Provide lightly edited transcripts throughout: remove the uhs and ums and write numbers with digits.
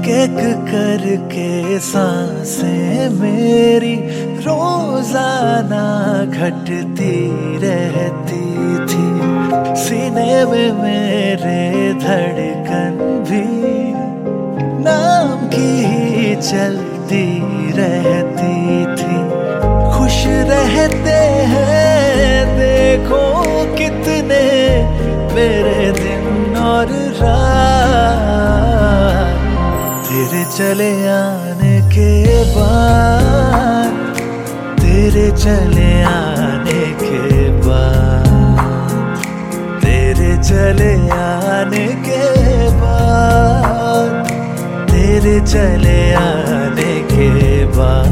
एक करके सांसें मेरी रोजाना घटती रहती थी। सीने में मेरे धड़कन भी नाम की ही चलती रहती थी। खुश रहते हैं देखो कितने मेरे दिन और रात, तेरे चले आने के बाद, तेरे चले आने के बाद, तेरे चले आने के बाद, तेरे चले आने के बाद।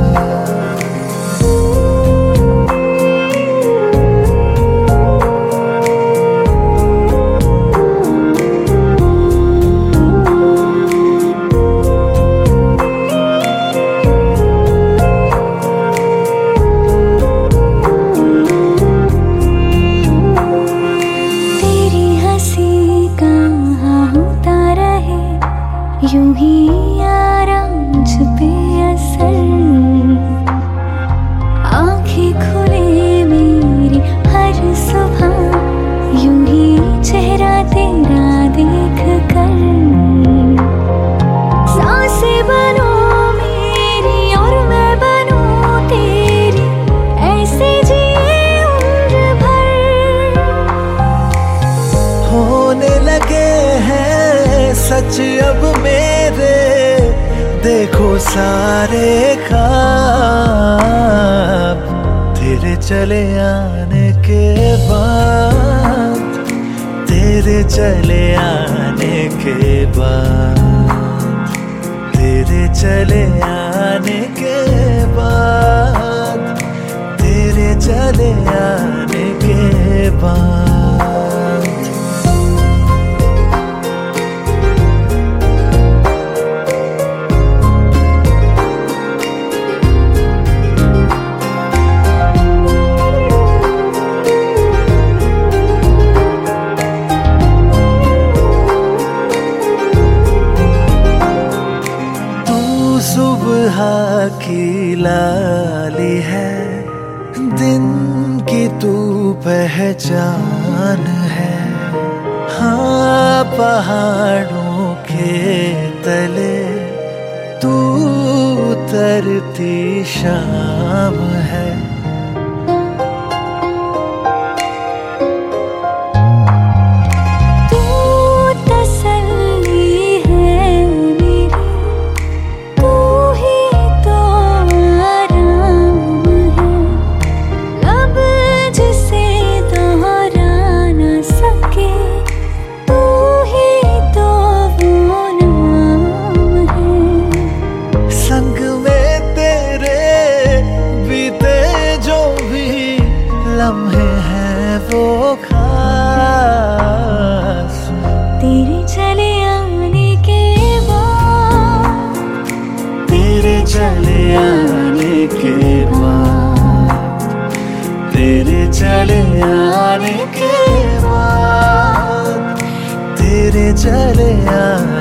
यूं ही आराम छुपे असर, आंखें खुले मेरी हर सुबह यूं ही चेहरा तेरा देख कर। सांसें बनो मेरी और मैं बनूं तेरी, ऐसे जिए उम्र भर। होने लगे हैं सच अब मेरे देखो सारे ख्वाब, तेरे चले आने के बाद, तेरे चले आने के बाद, तेरे चले आने के बाद, तेरे चले आने के बाद। सुबह की लाली है, दिन की तू पहचान है। हाँ पहाड़ों के तले तू उतरती शाम है। लम्हे हैं वो खास, तेरे चले आने के बाद, तेरे चले आने के बाद, तेरे चले आने के बाद, तेरे चले आने